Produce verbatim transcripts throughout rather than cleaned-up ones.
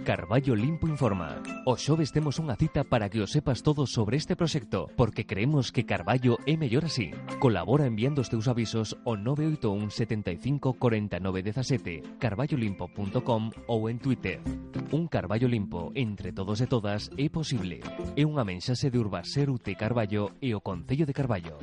Carballo Limpo informa. O xoves temos unha cita para que o sepas todo sobre este proxecto, porque creemos que Carballo é mellor así. Colabora enviando os teus avisos ao nove oito un setenta e cinco cuarenta e nove dezasete, carballo limpo punto com ou en Twitter. Un Carballo limpo entre todos e todas é posible. É unha mensaxe de Urbaser U T Carballo e o Concello de Carballo.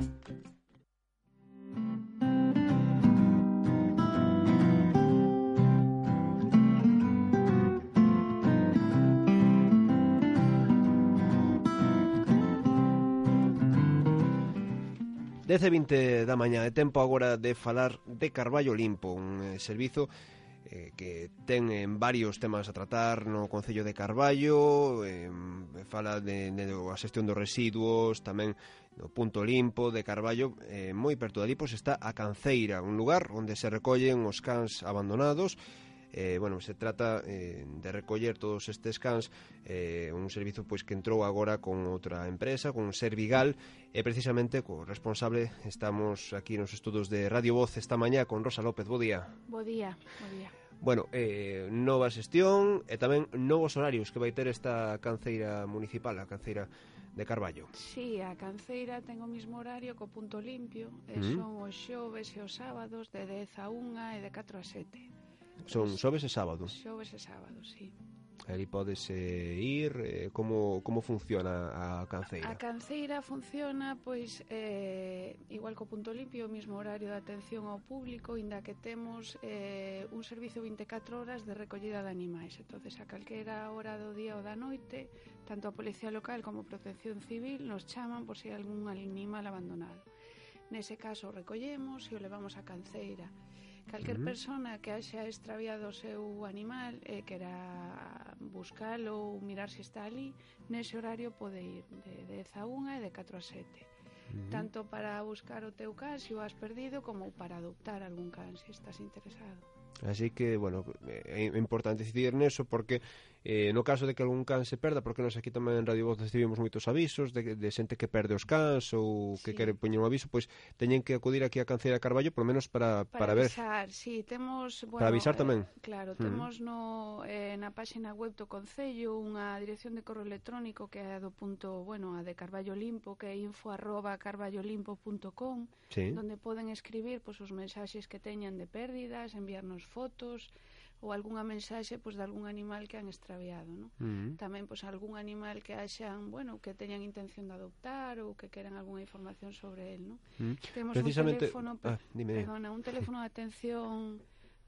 dez e vinte da mañá, é tempo agora de falar de Carballo Limpo, un eh, servizo eh, que ten en varios temas a tratar no Concello de Carballo, eh, fala de, de a xestión dos residuos, tamén do punto limpo de Carballo. Eh, moi perto de ali pois está a Canceira, un lugar onde se recollen os cans abandonados. Eh, bueno, se trata eh, de recoller todos estes cans, eh, un servizo pois que entrou agora con outra empresa, con Servigal, e precisamente co responsable estamos aquí nos estudos de Radio Voz esta mañá con Rosa López. Bo día. Bo día, bo día. Bueno, eh, nova xestión e tamén novos horarios que vai ter esta canceira municipal, a canceira de Carballo. Sí, a canceira ten o mismo horario co punto limpio, e Mm. son os xoves e os sábados de dez a unha e de catro a sete. Son xoves e sábado. Xoves e sábado, sí. Ali podes eh, ir, eh, como, como funciona a canceira? A canceira funciona, pois, eh, igual co punto limpio, o mismo horario de atención ao público, inda que temos eh, un servicio vinte e catro horas de recollida de animais. Entonces, a calquera hora do día ou da noite, tanto a Policía Local como a Protección Civil nos chaman por se hai algún animal abandonado. Nese caso, o recollemos e o levamos a canceira. Calquer Mm. persona que haxa extraviado o seu animal e quera buscalo ou mirar se está ali, nese horario pode ir de dez a unha e de catro a sete. Mm. Tanto para buscar o teu can se o has perdido como para adoptar algún can se estás interesado. Así que, bueno, é importante decidir neso porque eh, no caso de que algún can se perda, porque nos aquí tamén en Radio Voz recibimos moitos avisos de, de xente que perde os cans ou que Sí. quere poñer un aviso, pois teñen que acudir aquí a Canceira de Carballo por menos para, para, Para, ver. avisar, sí, temos, bueno, Para avisar eh, tamén. Claro, Mm. temos no eh, na páxina web do Concello unha dirección de correo electrónico que é a do punto, bueno, a de Carballo Limpo, que é info arroba carballolimpo punto com, Sí. donde poden escribir pois, os mensaxes que teñan de pérdidas, enviarnos fotos ou algunha mensaxe pois, de algún animal que han extraviado, ¿no? Mm. Tamén pois, algún animal que haxan, bueno, que teñan intención de adoptar ou que queran algunha información sobre el, ¿no? Mm. Temos Precisamente, un teléfono, ah, dime. perdona, un teléfono de atención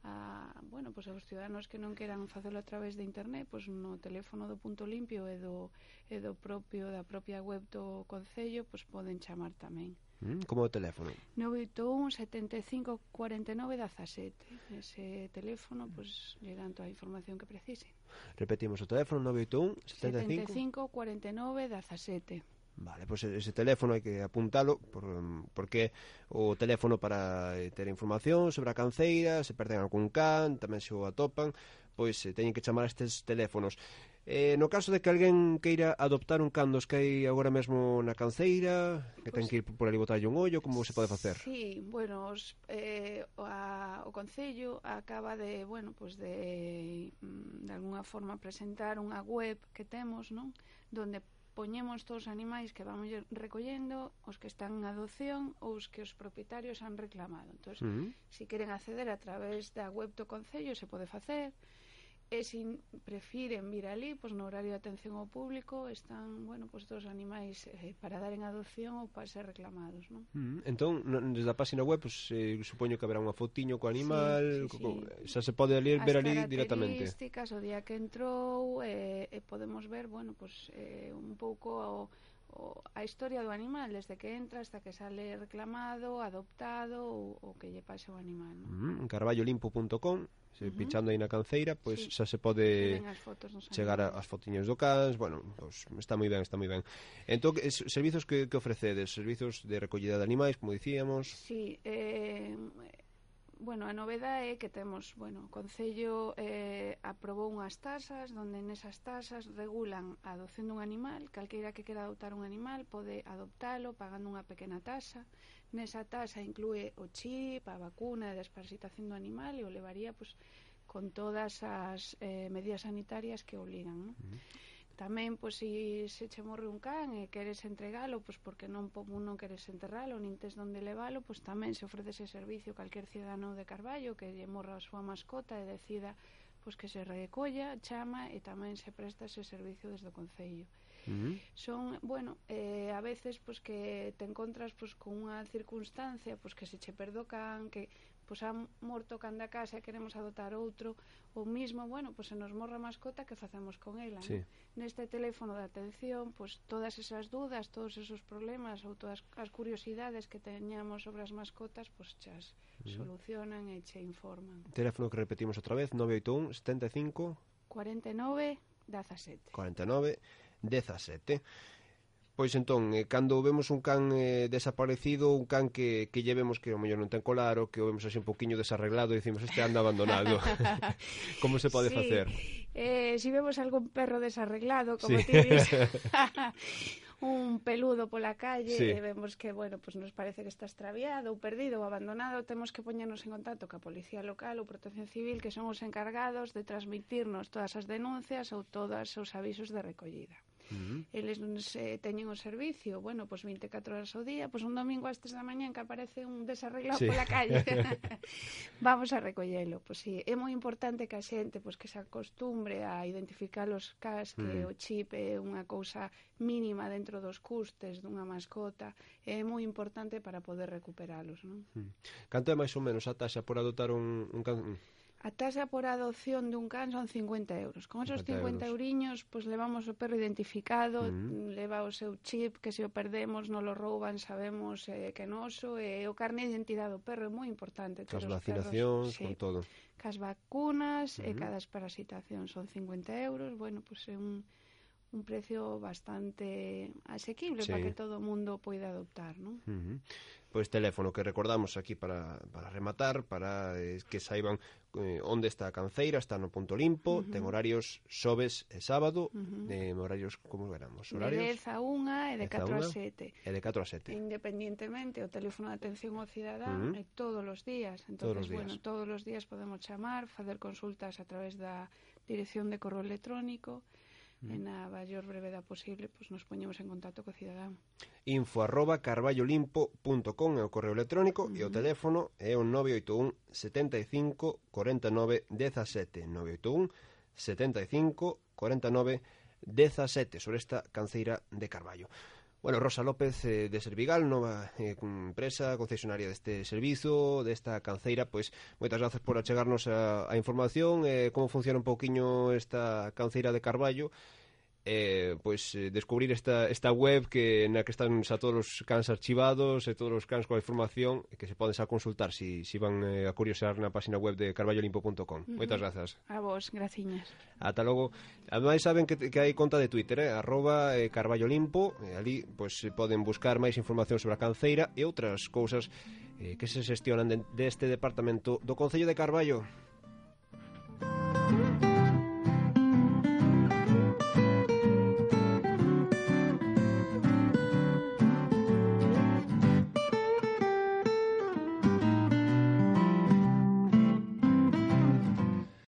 a, bueno, pois aos ciudadanos que non queran facelo a través de internet, pois no teléfono do punto limpio e do e do propio da propia web do Concello, pois poden chamar tamén. Mm. Como o teléfono? nove oito un setenta e cinco cuarenta e nove dezasete. Ese teléfono, pois, lle dan toda a información que precisen. Repetimos o teléfono nove oito un setenta e cinco setenta e cinco cuarenta e nove dezasete. Vale, pois ese teléfono hai que apuntalo por, porque o teléfono para eh, ter información sobre a canceira, se perden algún can, tamén se o atopan, pois eh, teñen que chamar a estes teléfonos. Eh, no caso de que alguén queira adoptar un can dos que hai agora mesmo na canceira, que ten que ir por ali botarlle un ollo, como se pode facer? Sí, bueno, os, eh, o, a, o Concello acaba de, bueno, pues de mm, de alguna forma presentar unha web que temos, non? Donde poñemos todos os animais que vamos recollendo, os que están en adopción ou os que os propietarios han reclamado. Entón, Mm. se queren acceder a través da web do Concello se pode facer. E se prefiren vir ali, pois no horario de atención ao público están, bueno, pois todos os animais eh, para dar en adopción ou para ser reclamados, non? Mm. Entón, no, desde a página web, pues, eh, supoño que haberá unha fotiño co animal, Sí, sí, co, sí. xa se pode ali, As ver ali directamente. características, o día que entrou, e eh, eh, podemos ver, bueno, pues, eh, un pouco o, o, a historia do animal, desde que entra hasta que sale reclamado, adoptado ou, ou que lle pase ao animal, non? Mm. carballo limpo punto com, se Ujú. pinchando aí na canceira, pois Sí. xa se pode Ven as fotos dos chegar a, animais. as fotiñas do cans, bueno, pues, está moi ben, está moi ben. Entón, es, servizos que, que ofrecedes? Servizos de recollida de animais, como dicíamos. Sí, eh, bueno, a novedade é que temos, bueno, o Concello eh, aprobou unhas tasas onde nesas tasas regulan a adopción dun animal. Calqueira que quera adoptar un animal pode adoptalo pagando unha pequena tasa. Nesa tasa inclúe o chip, a vacuna de desparasitación do animal e o levaría, pois, con todas as eh, medidas sanitarias que obligan, non? Uh -huh. Tamén, pois, se, se che morre un can e queres entregalo, pois porque non, non queres enterralo, nin tes donde levalo, pois tamén se ofrece ese servicio calquer cidadano de Carballo que lle morra a súa mascota e decida pois que se recolla, chama e tamén se presta ese servicio desde o Concello. Uh -huh. Son, bueno, eh, a veces pois que te encontras pois con unha circunstancia pois que se che perdo can, que pois ha morto can da casa e queremos adotar outro, ou mismo, bueno, pois se nos morra a mascota, que facemos con ela, sí. ¿no? Neste teléfono de atención, pois todas esas dudas, todos esos problemas ou todas as curiosidades que teñamos sobre as mascotas, pois chas uh -huh. solucionan e che informan. Teléfono que repetimos outra vez, nove oito un, setenta e cinco cuarenta e nove dezasete. cuarenta e nove dezasete. Pois entón, eh, cando vemos un can eh, desaparecido, un can que, que llevemos que o mellor non ten colar, o que o vemos así un poquinho desarreglado e dicimos, este anda abandonado. Como se pode sí. facer? Eh, si vemos algún perro desarreglado, como sí. ti dices, un peludo pola calle, sí. e vemos que, bueno, pues nos parece que está extraviado ou perdido ou abandonado, temos que poñernos en contacto ca Policía Local ou Protección Civil, que son os encargados de transmitirnos todas as denuncias ou todos os avisos de recollida. Uh -huh. Eles eh, teñen o servicio, bueno, pois pues veinticuatro horas ao día, pois pues un domingo ás tres da mañán que aparece un desarreglado sí. pola calle. Vamos a recollelo. Pois pues, sí, é moi importante que a xente pois pues, que se acostumbre a identificar os cas, que uh -huh. o chip é unha cousa mínima dentro dos custes dunha mascota, é moi importante para poder recuperalos, non? Uh -huh. Canto é máis ou menos a taxa por adotar un, un can? A taxa por adopción dun can son cincuenta euros. Con esos cincuenta euriños, pois pues, levamos o perro identificado, uh -huh. leva o seu chip, que se o perdemos, non lo rouban, sabemos eh, que noso, e o carné de identidade do perro é moi importante. Cas vacinacións, sí, con todo. Cas vacunas, uh -huh. e cada desparasitación son cincuenta euros, bueno, pois pues é un, un precio bastante asequible sí. para que todo o mundo poida adoptar, non? Uh -huh. Pois teléfono que recordamos aquí para, para rematar, para eh, que saiban eh, onde está a canceira, está no Punto Limpo, uh -huh. ten horarios xoves e sábado, uh -huh. eh, horarios, como veramos? Horarios? De dez a unha e de catro a sete. E de catro a sete. Independientemente, o teléfono de atención ao cidadán uh -huh. é todos os días. Entonces, todos os días. Bueno, todos os días podemos chamar, facer consultas a través da dirección de correo electrónico, e na maior brevedade posible pois nos poñemos en contacto co cidadán. Info arroba carballolimpo punto com é o correo electrónico uh -huh. e o teléfono é o nove oito un, setenta e cinco, cuarenta e nove, dezasete. nove oito un, setenta e cinco, cuarenta e nove, dezasete sobre esta canceira de Carballo. Bueno, Rosa López eh, de Servigal, nova eh, empresa concesionaria deste servizo, desta canceira, pois moitas grazas por achegarnos a, a información, eh, como funciona un pouquiño esta canceira de Carballo, eh, pois eh, descubrir esta, esta web que na que están xa todos os cans archivados e todos os cans coa información que se poden xa consultar si, si van eh, a curiosear na página web de carballolimpo punto com. Uh -huh. Moitas grazas. A vos, graciñas. Ata logo. Ademais saben que, que hai conta de Twitter, eh, arroba eh, carballolimpo, e ali pois poden buscar máis información sobre a canceira e outras cousas eh, que se xestionan de, deste departamento do Concello de Carballo.